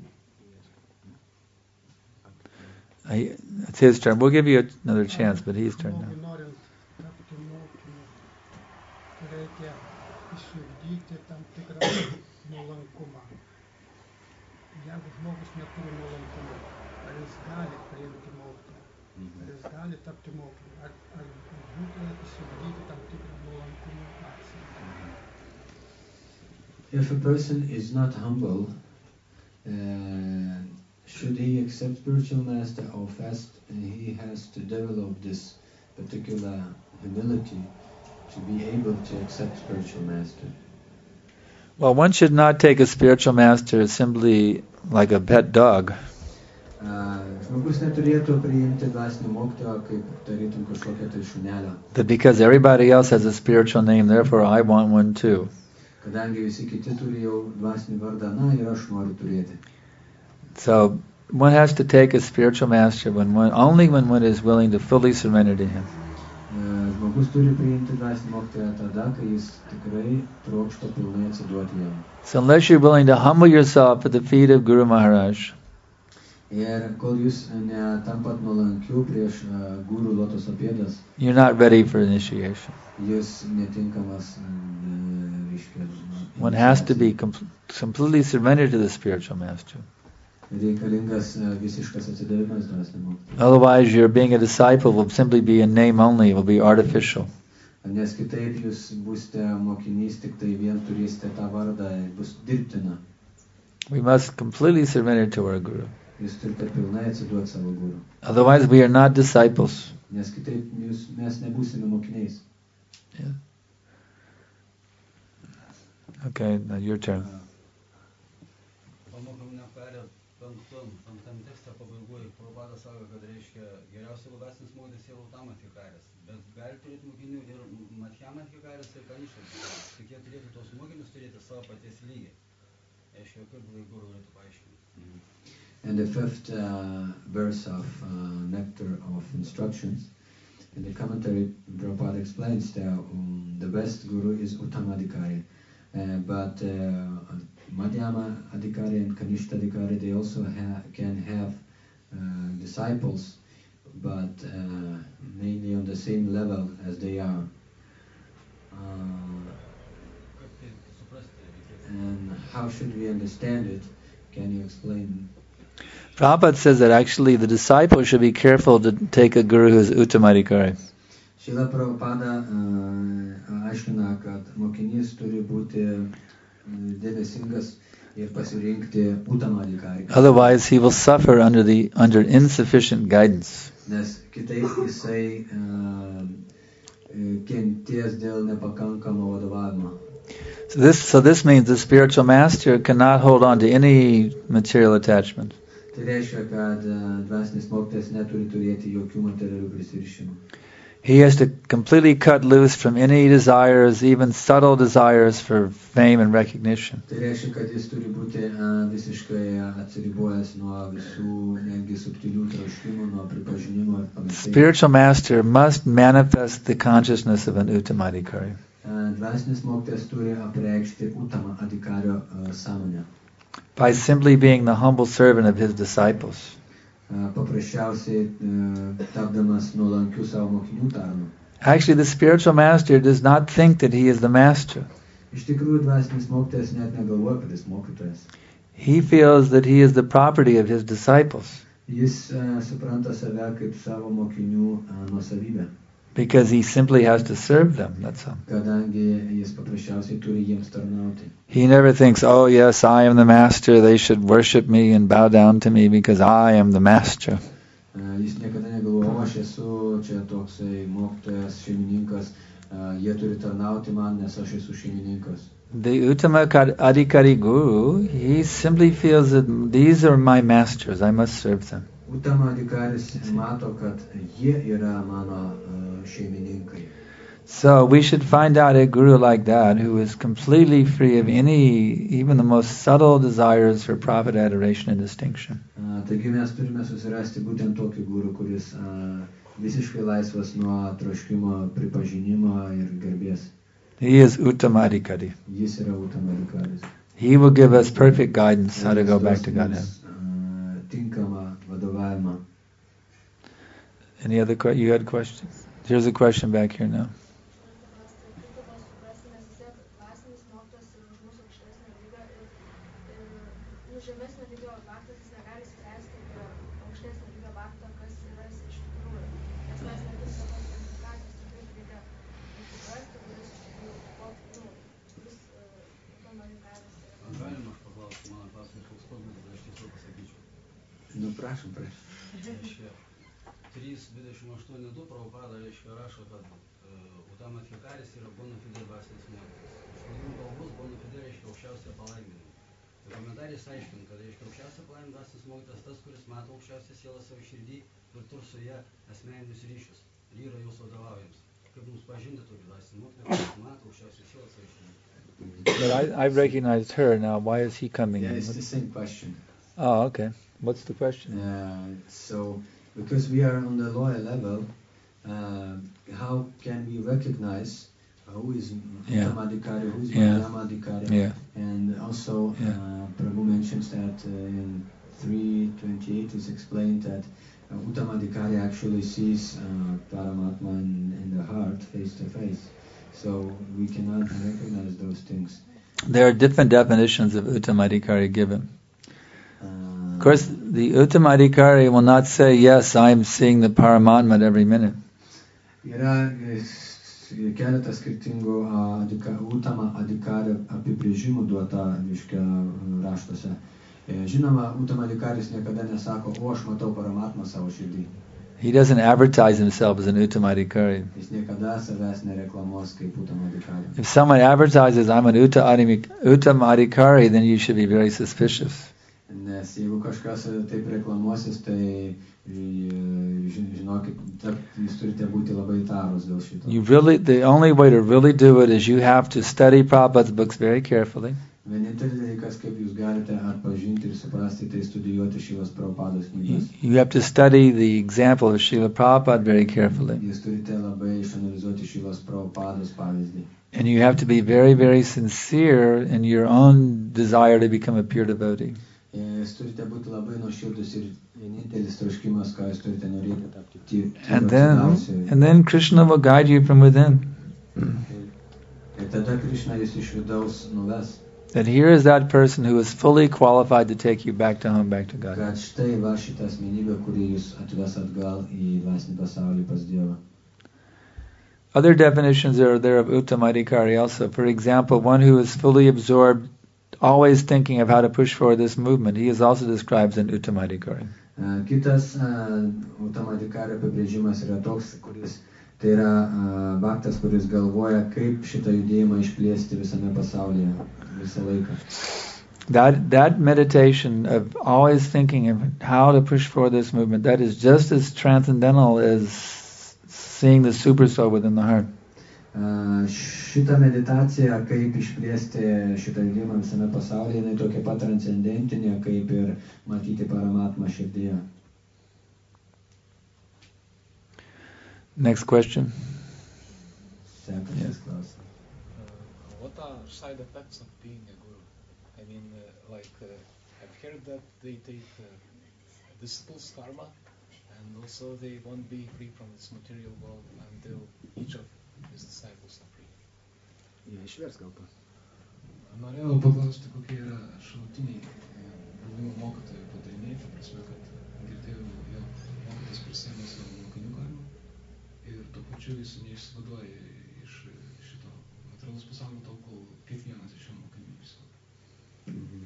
I, it's his turn. We'll give you another chance, but his turn now. Norint tapti mokiniu, reikia išugdyti tam tikrą nuolankumą. Jeigu žmogus neturi nuolankumo, ar jis gali priimti mokytoją, ar jis gali tapti mokiniu, ar, ar būtina išugdyti tam tikrą nuolankumo akciją. If a person is not humble, uh, should he accept spiritual master or fast, he has to develop this particular humility to be able to accept spiritual master. Well, one should not take a spiritual master simply like a pet dog. Uh, Žmogus neturėtų priimti dvasinio mokytojo kaip tarytum kažkokią tai šunelę. That because everybody else has a spiritual name, therefore I want one too. Kadangi visi kiti turi jau dvasinį vardą, na ir aš noriu turėti. So one has to take a spiritual master when one, only when one is willing to fully surrender to him. Uh, Žmogus turi priimti dvasinį mokytoją tada, kai jis tikrai trokšta pilnai atsiduoti jam. So unless you're willing to humble yourself at the feet of Guru Maharaj, Ir kol jūs netampat nuolankių prieš uh, guru lotoso pėdas, you're not ready for initiation. jūs netinkamas uh, reiškia. One has to be com- completely surrendered to the spiritual master. Reikalingas uh, visiškas atsidavimas dvasiniam mokytojui. Otherwise, your being a disciple will simply be in name only, will be artificial. Nes kitaip jūs būsite mokinys, tik tai vien turėsite tą vardą, bus dirbtina. We must completely surrender to our Guru. Jūs turite pilnai atsiduoti savo guru. Otherwise, we are not disciples. Nes kitaip jūs, mes nebūsime mokiniais. Yeah. Okay, now your turn. Pamokam neperė penktam, penktam tekste pabaigoje. Prabhupada sako, kad reiškia geriausiai dvasinis mokytojas yra Uttamathikaris. Bet gali turėti mokinių ir Madhyamathikaris ir Kanishtas. Tik jie turėtų tos mokinius turėti savo paties lygį. Reiškia, kaip laiku galėtų paaiškinti. And the fifth uh, verse of uh, Nectar of Instructions, in the commentary, Prabhupada explains that um, the best guru is Uttamadhikari. Uh, but uh, Madhyama Adhikari and Kanishta Adhikari, they also ha- can have uh, disciples, but uh, mainly on the same level as they are. Uh, and how should we understand it? Can you explain? Prabhupada says that actually the disciple should be careful to take a guru who is Uttamadhikari. Šila Prabhupada uh, aiškina, kad mokinys turi būti uh, dėmesingas ir pasirinkti Uttamadhikari. Otherwise, he will suffer under the under insufficient guidance. Nes kitaip jisai uh, kenties dėl nepakankamo vadovavimo. So this so this means the spiritual master cannot hold on to any material attachment. Tai reiškia, kad uh, dvasinis mokytojas neturi turėti jokių materialių prisirišimų. He has to completely cut loose from any desires, even subtle desires for fame and recognition. Tai reiškia, kad jis turi būti uh, visiškai atsiribojęs nuo visų netgi subtilių troškimų, nuo pripažinimo ir panašiai. Spiritual master must manifest the consciousness of an Uttamadhikari. Uh, dvasinis mokytojas turi apreikšti Uttama Adhikario uh, sąmonę. By simply being the humble servant of his disciples. Uh, paprasčiausiai uh, tapdamas nuolankių savo mokinių tarnu. Actually, the spiritual master does not think that he is the master. Iš tikrųjų, dvasinis mokytojas net negalvoja, kad jis mokytojas. He feels that he is the property of his disciples Jis uh, supranta save kaip savo mokinių uh, nuosavybę, because he simply has to serve them, that's all. kadangi jis paprasčiausiai turi jiems tarnauti. He never thinks, oh yes, I am the master, they should worship me and bow down to me because I am the master. Uh, jis niekada negalvoja, o aš esu čia toksai mokytojas, šeimininkas, uh, jie turi tarnauti man, nes aš esu šeimininkas. The Uttama Adhikari Guru, he simply feels that these are my masters, I must serve them. Uttama Adhikaris mato, kad jie yra mano uh, šeimininkai. So we should find out a guru like that who is completely free of any, even the most subtle desires for profit, adoration and distinction. Uh, taigi mes turime susirasti būtent tokį guru, kuris uh, visiškai laisvas nuo troškimo pripažinimo ir garbės. He is Uttama Adhikari. Jis yra Uttama Adhikaris. He will give us perfect guidance how to go back to Godhead. Uh, tinkamą vadovavimą. Any other que- you had questions? Here's a question back here now. Galima aš paklausiu, mano klausimas koks pats būtų, bet aš tiesiog pasakyčiau. Nu, prašom, prašom. Reiškia, trys dvidešimt aštuoni du Prabhupada reiškia rašo, kad uh, Uttama Adhikaris yra bona fide dvasinis mokytojas. Iš pradinių kalbos bona fide reiškia aukščiausią palaiminimą. Tai komentarais aiškint, kad reiškia aukščiausią palaiminimą dvasinis mokytojas tas, kuris mato aukščiausią sielą savo širdį ir turi su ja asmeninius ryšius. Ir yra jūsų vadovaujamas. Kaip mums pažinti tokį dvasinį mokytoją, kuris mato aukščiausią sielą savo širdį. But I, I've recognized her now. Why is he coming Yeah, in? it's the same question. Oh, okay. What's the question? Uh, so, because we are on the lower level, uh, how can we recognize who is Yeah. Uttama Adhikari, who is Yeah. Madhyama Adhikari? Yeah. And also, Yeah. uh, Prabhu mentions that uh, in three twenty-eight is explained that uh, Uttama Adhikari actually sees uh, Paramatma in, in the heart, face to face. So we cannot recognize those things. There are different definitions of Uttama Adhikari given. Uh, Of course, the Uttama Adhikari will not say, yes, I am seeing the Paramatma at every minute. Yra e, s- keletas skirtingų a, adhika, Uttama Adhikari apibrėžimų duota, reiškia, raštuose. E, Žinoma, Uttama Adhikaris niekada nesako, o aš matau Paramatmą savo širdį. He doesn't advertise himself as an Uttama Adhikari. Jis niekada savęs nereklamuos kaip Uttama Adhikari. If someone advertises, I'm an Utta Adhik- Uttama Adhikari, then you should be very suspicious. Nes jeigu kažkas taip reklamuosis, tai e, žin- žinokit, ta- jūs turite būti labai tarus dėl šito. You really, the only way to really do it is you have to study Prabhupada's books very carefully. Vienintelis dalykas, kaip jūs galite atpažinti ir suprasti, tai studijuoti Šrilos Prabhupados You, knygas. you have to study the example of Srila Prabhupada very carefully. Jūs turite labai išanalizuoti Šrilos Prabhupados pavyzdį. And you have to be very, very sincere in your own desire to become a pure devotee. E, Jūs turite būti labai nuoširdus ir vienintelis troškimas, ką jūs turite norėti tapti ty- And tyru then, atsidavusiu. and then Krishna will guide you from within. Ir tada Krishna jūs iš vidaus nuves. That here is that person who is fully qualified to take you back to home, back to God. Kad štai va šitą asmenybę, kuri jūs atves atgal į dvasinį pasaulį pas Dievą. Other definitions are there of Uttama Adhikari also. For example, one who is fully absorbed, always thinking of how to push forward this movement. He is also described as an Uttama Adhikari. E, Kitas Uttama Adhikari apibrėžimas yra toks, kuris tai yra e, baktas, kuris galvoja, kaip šitą judėjimą išplėsti visame pasaulyje visą laiką. That that meditation of always thinking of how to push forward this movement, that is just as transcendental as seeing the super soul within the heart. E, Šita meditacija, kaip išplėsti šitą judėjimą visame pasaulyje, jinai tokia pat transcendentinė, kaip ir matyti Paramatmą širdyje. Next question. Sekantis Yes. klausimas. Uh, what are side effects of being a guru? I mean, uh, like, uh, I've heard that they take uh, disciples' karma And also they won't be free from this material world until each of his disciples are free. Jie išvers gal pas. Norėjau paklausti, kokie yra šalutiniai e, buvimo mokytojų padariniai, ta prasme, kad girdėjau, jo mokytas prisėmė savo mokinių kaimą ir tuo pačiu jis neišsivaduoja iš šito materialaus pasaulio tol, kol kiekvienas iš jo mokinių išsivaduoja.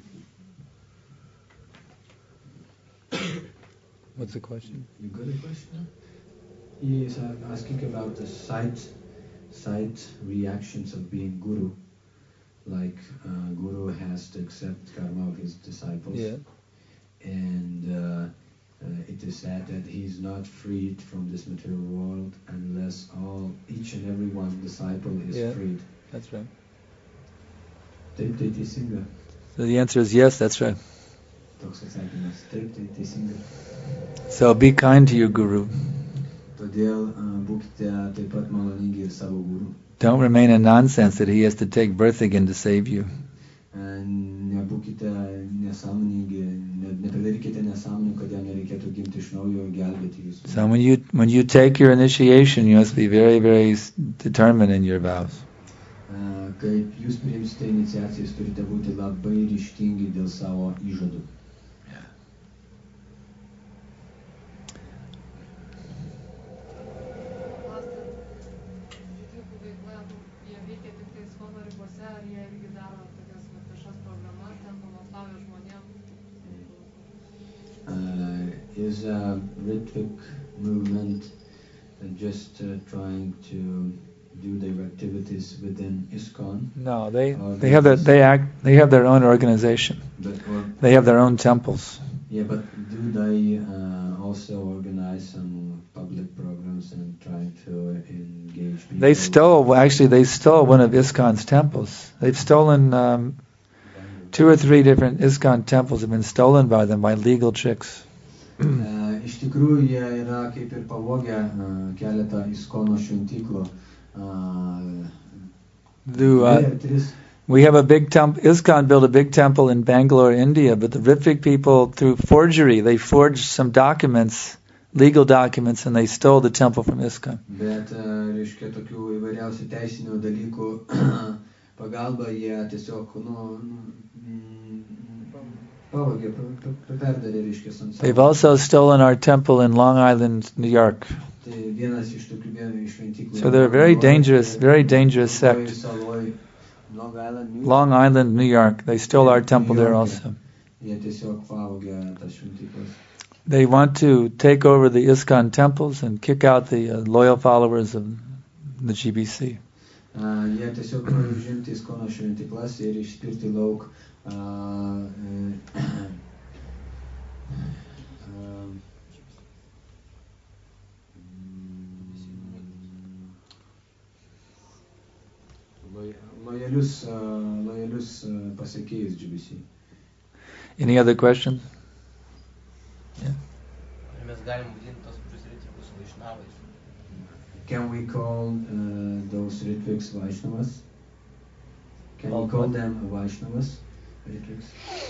What's the question? You got a question? He is uh, asking about the side, side reactions of being guru. Like uh, guru has to accept karma of his disciples. Yeah. And uh, uh, it is said that he is not freed from this material world unless all, each and every one disciple is Yeah. freed. That's right. Taip, tai teisinga. So the answer is yes, that's right. Toks atsakymas. Taip, tai teisinga. So be kind to your guru. Todėl uh, būkite taip pat maloningi ir savo guru. Don't remain in nonsense that he has to take birth again to save you. Uh, nebūkite nesąmoningi, ne, nepridarykite nesąmonių, kad jam nereikėtų gimti iš naujo ir gelbėti jūs. So when you when you take your initiation, you must be very, very s- determined in your vows. Uh, kai jūs priimsite iniciaciją, jūs turite būti labai ryžtingi dėl savo įžadų. Litvakų veikla, jie veikia tik tai Iskono ribose, ar jie irgi daro tokias vat viešas programas, ten pamokslauja žmonėm? Uh, is a Ritvik movement uh, just uh, trying to do their activities within ISKCON? No, they Or they have their they act they have their own organization. But, or, They have their own temples. yeah, but do they uh, also organize some public programs and try to engage people? They stole actually they stole one of ISKCON's temples. They've stolen um, two or three different ISKCON temples have been stolen by them by legal chicks. Uh, iš tikrųjų, jie yra kaip ir pavogę uh, keletą ISKCONO šventyklų. Uh, Do, uh, dvi ar tris. We have a big temple. ISKCON built a big temple in Bangalore, India, but the Ritvik people, through forgery, they forged some documents, legal documents, and they stole the temple from ISKCON. Bet, uh, reiškia, tokių įvairiausių teisinių dalykų pagalba jie tiesiog, nu, mm, pavogė, pa- pa- perdarė, reiškia, ant They've savo. also stolen our temple in Long Island, New York. Tai vienas iš tokių vienų iš šventyklų. So they're very dangerous, very dangerous sect. Saloj, Long Island, New York. Long Island, New York. They stole our temple there also. Jie tiesiog pavogė tas šventyklas. They want to take over the ISKCON temples and kick out the uh, loyal followers of the G B C. Uh, jie tiesiog nori užimti ISKCONO šventyklas ir išspirti lauk uh, uh, um, loj- lojalius, uh, lojalius uh, pasekėjus G B C. Any other questions? Ar mes galim vadinti tos pačius ritvikus vaišnavais? Can we call uh, those Ritviks Vaishnavas? Can Well, we call what- them Vaishnavas? Ritviks?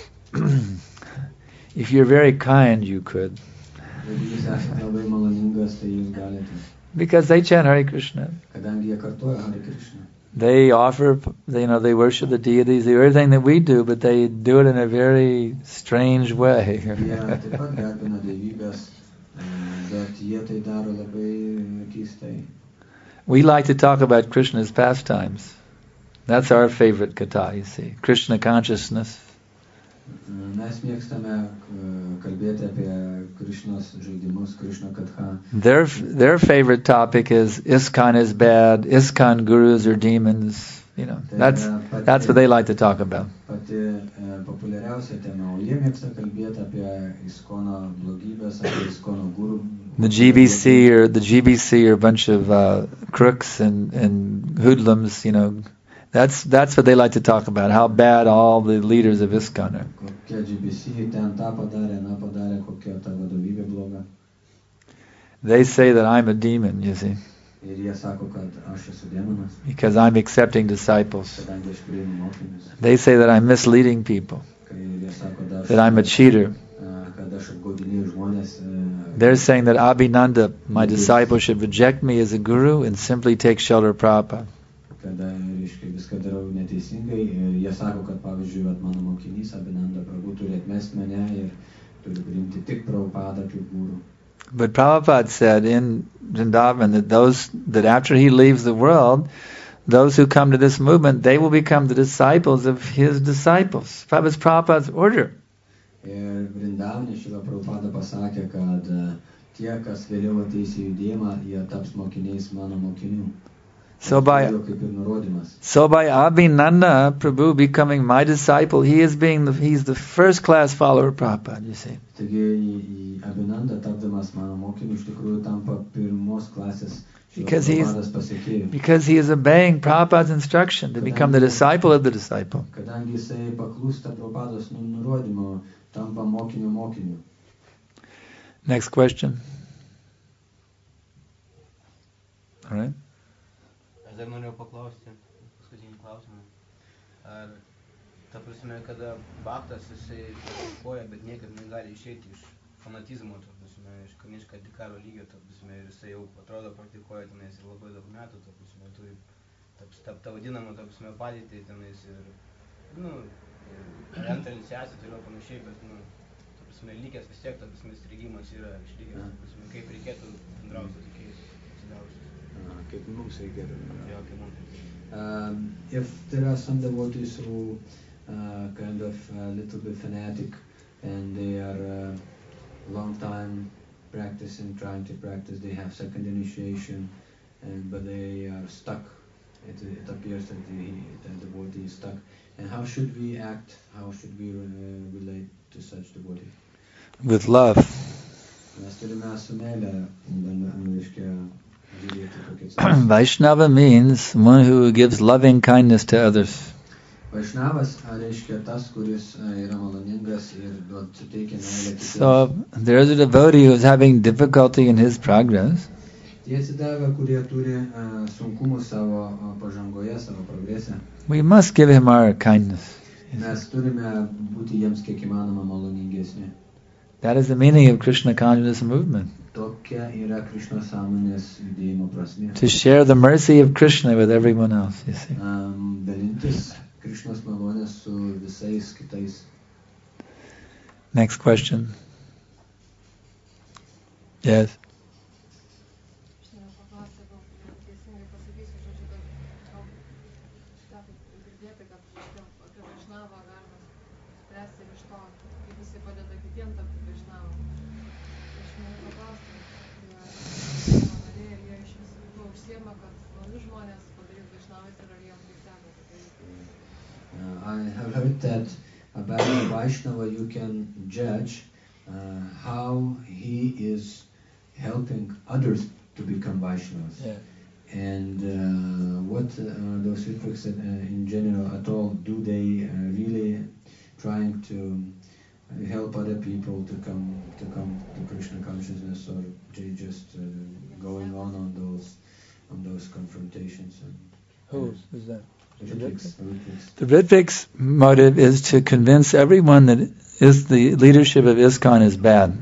If you're very kind, you could. Jeigu jūs esate labai maloningas, tai jūs galite. Because they chant Hare Krishna. Kadangi jie kartuoja Hare Krishna. They offer, they, you know, they worship the deities, they do everything that we do, but they do it in a very strange way. Jie taip pat garbina dievybės, uh, bet jie tai daro labai keistai. We like to talk about Krishna's pastimes. That's our favorite katha, you see. Krishna consciousness. Uh, Mes mėgstame uh, kalbėti apie Krishnos žaidimus, Krishna katha. Their their favorite topic is ISKCON is bad, ISKCON gurus are demons. You know, Tai that's yra pati- that's what they like to talk about. Pati uh, populiariausia tema, o jie mėgsta kalbėti apie ISKCONO blogybės, apie ISKCONO guru. The G B C or the G B C are a bunch of uh, crooks and, and hoodlums. You know, that's that's what they like to talk about. How bad all the leaders of ISKCON are. Kokia G B C ten tą padarė, na padarė, kokia ta vadovybė bloga. They say that I'm a demon, you see, Ir jie sako, kad aš esu demonas, because I'm accepting disciples. kadangi aš priimu mokinius. They say that I'm misleading people, Kai jie sako, kad aš, that I'm a cheater. uh, kad aš apgaudinėju žmonės. They're saying that Abhinanda, my disciple, should reject me as a guru and simply take shelter of Prabhupada. Kada, reiškia, viską darau neteisingai ir jie sako, kad pavyzdžiui, vat, mano mokinys Abhinanda Prabhu turi atmesti mane ir turi priimti tik Prabhupadą kaip guru. But Prabhupada said in Vrindavan that those that after he leaves the world, those who come to this movement, they will become the disciples of his disciples. That was Prabhupada's order. Ir Vrindavane Šrila Prabhupada pasakė, kad tie, kas vėliau ateis į judėjimą, jie taps mokiniais mano mokinių. So by, so by Abhinanda Prabhu becoming my disciple, he is being the, he's the first class follower of Prabhupada, you see. Because he is, because he is obeying Prabhupada's instruction to become the disciple of the disciple. Next question. All right. Aš dar norėjau paklausti, paskutinį klausimą. Ar, ta prasme, kada bhaktas jisai praktikuoja, bet niekaip negali išeiti iš fanatizmo, ta prasme, iš kanišką dikaro lygio, ta prasme, ir jisai jau atrodo praktikuoja tenais ir labai daug metų, ta prasme, turi ta, ta vadinamą, ta prasme, padėtį tenais ir, nu, antrą iniciaciją turiu panašiai, bet, nu, ta prasme, likęs vis tiek, ta prasme, strigimas yra išlikęs, ta prasme, kaip reikėtų bendrauti su tokiais atsidausiais. Um, if there are some devotees who uh, kind of a little bit fanatic and they are uh, long time practicing, trying to practice, they have second initiation, and but they are stuck. It, it appears that the, the devotee is stuck. And how should we act? How should we uh, relate to such devotees? With love. Vaishnava means one who gives loving kindness to others. So there's a devotee who is having difficulty in his progress. We must give him our kindness. That is the meaning of Krishna consciousness movement. To share the mercy of Krishna with everyone else, you see. Next question. Yes. I have heard that about a Vaishnava you can judge uh, how he is helping others to become Vaishnavas. Yeah. And uh, what uh, those Ritvaks uh, in general at all, do they uh, really trying to help other people to come to come to Krishna consciousness, or they just uh, going on on those on those confrontations? And, Who is that? The Ritviks. The Ritviks' motive is to convince everyone that is the leadership of ISKCON is bad.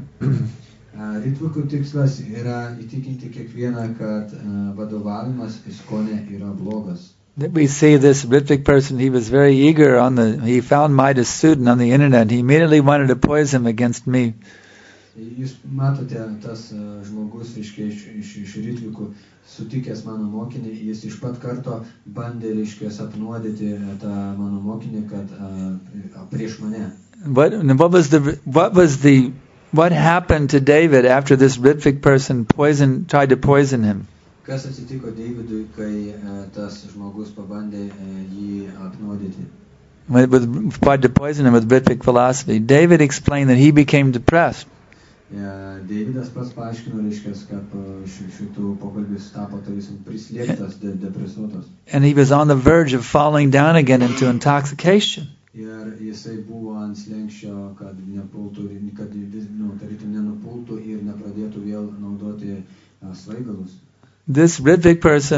Ritvikų tikslas yra įtikinti kiekvieną, kad vadovavimas ISKCONe yra blogas. We see this Ritvik person, he was very eager on the, he found Midas Sudin on the internet, he immediately wanted to poison him against me. Jūs matote, tas uh, žmogus, reiškia, iš, iš, iš Ritvikų, sutikęs mano mokinį, jis iš pat karto bandė, reiškia, apnuodyti tą mano mokinį, kad uh, prieš mane. What, what was the, what was the, what happened to David after this Ritvik person poisoned, tried to poison him? Kas atsitiko Davidui, kai uh, tas žmogus pabandė uh, jį apnuodyti? With, with, tried to poison him with Ritvik philosophy. David explained that he became depressed. Yeah, Davidas pats paaiškino, reiškia, kad šitų pokalbis tapo tarysim prislėgtas, de, depresuotas. And he was on the verge of falling down again into intoxication. Ir jisai buvo ant slenksčio, kad nepultų, kad nu, tarytum nenupultų ir nepradėtų vėl naudoti uh, svaigalus. This Ritvik person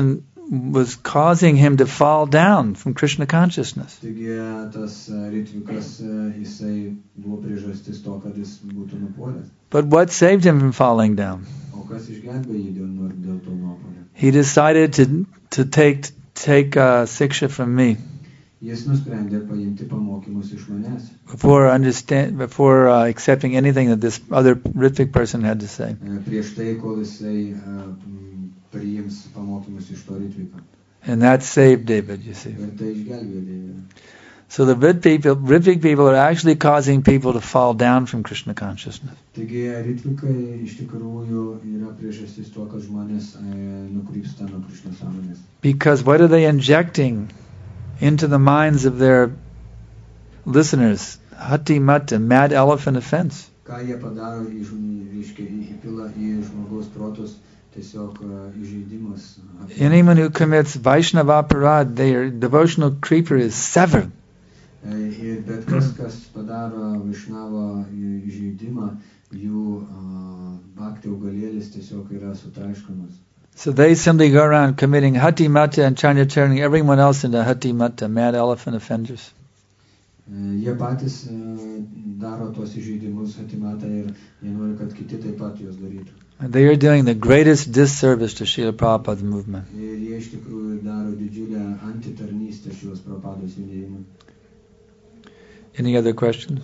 was causing him to fall down from Krishna consciousness. Taigi tas Ritvikas, jisai buvo priežastis to, kad jis būtų nupuolęs. But what saved him from falling down? O kas išgelbėjo jį dėl, dėl to nuopuolio? He decided to to take take uh, siksha from me. Jis nusprendė paimti pamokymus iš manęs. Before understand, before uh, accepting anything that this other Ritvik person had to say. Prieš tai, kol jisai priims pamokymus iš to Ritviko. And that saved David, you see. Ir tai išgelbėjo Davidą. So the Ritvik people, Ritvik people are actually causing people to fall down from Krishna consciousness. Taigi Ritvikai iš tikrųjų yra priežastis to, kad žmonės nukrypsta nuo Krishna sąmonės. Because what are they injecting into the minds of their listeners? Hati mata, mad elephant offense. Ką jie padaro, reiškia, įpila į žmogaus protus tiesiog įžeidimas. Anyone who commits Vaishnava aparad, their devotional creeper is severed. Ir bet kas, kas padaro Vaishnava įžeidimą, jų bhakti augalėlis tiesiog yra sutraiškomas. So they simply go around committing hati mata and trying to turn everyone else into hati mata, mad elephant offenders. Jie patys daro tos įžeidimus hati mata ir jie nori, kad kiti taip pat juos darytų. And they are doing the greatest disservice to Srila Prabhupada's movement. Ir jie iš tikrųjų daro didžiulę antitarnystę Srilos Prabhupados judėjimui. Any other questions?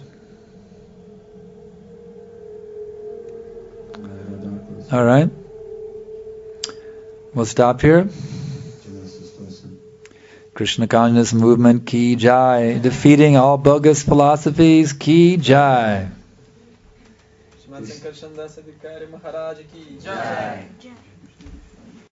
All right. We'll stop here. Krishna consciousness movement ki jai. Defeating all bogus philosophies ki jai. Shriman Shankar Shandasa Adhikari Maharaj ki jai.